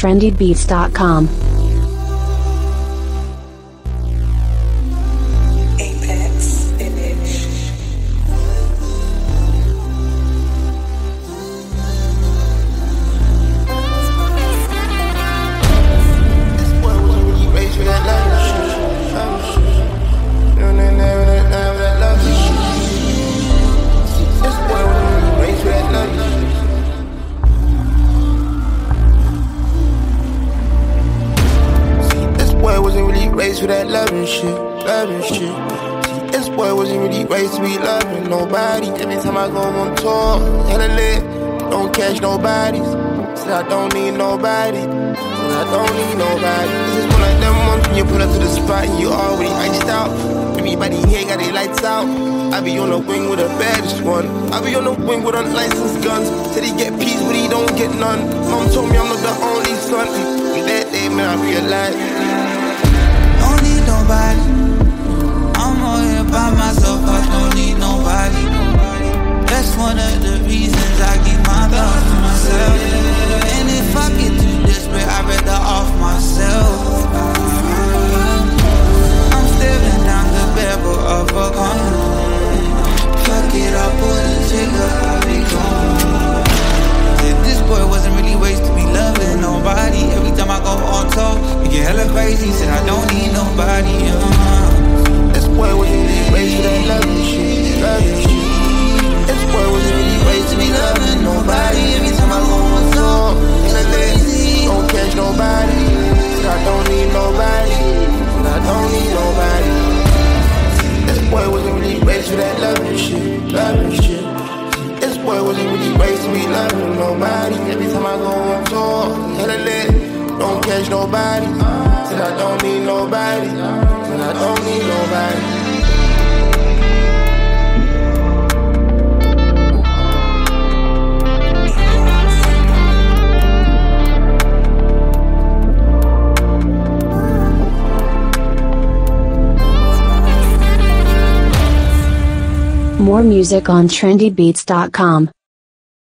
trendybeats.com. For that loving shit, loving shit. See, this boy wasn't really raised to be loving nobody. Every time I go on tour, hella lit, don't catch nobody. Said I don't need nobody. Said I don't need nobody. This is one of them ones when you pull up to the spot and you already iced out. Everybody here got their lights out. I be on the wing with the baddest one. I be on the wing with unlicensed guns. Said he get peace, but he don't get none. Mom told me I'm not the only son. And that day, man, I realized nobody. I'm all here by myself, I don't need nobody. That's one of the reasons I keep my thoughts to myself. And if I get too desperate, I'd rather off myself. I'm staring down the barrel of a gun. Fuck it, I'll pull the trigger, I'll be gone. This boy wasn't really raised to be loving nobody. Every time I go on tour, you get hella crazy. Said I don't need nobody. This boy wasn't really raised to that loving shit, loving shit. This boy wasn't really raised to be loving nobody. Every time I go on tour, don't catch nobody. Said I don't need nobody. Said I don't need nobody. This boy wasn't really raised to that loving shit, loving shit. This boy wasn't really raised to be loving nobody. Every time I go on tour, hella lit, don't catch nobody. Said I don't need nobody. Said I don't need nobody. More music on trendybeats.com.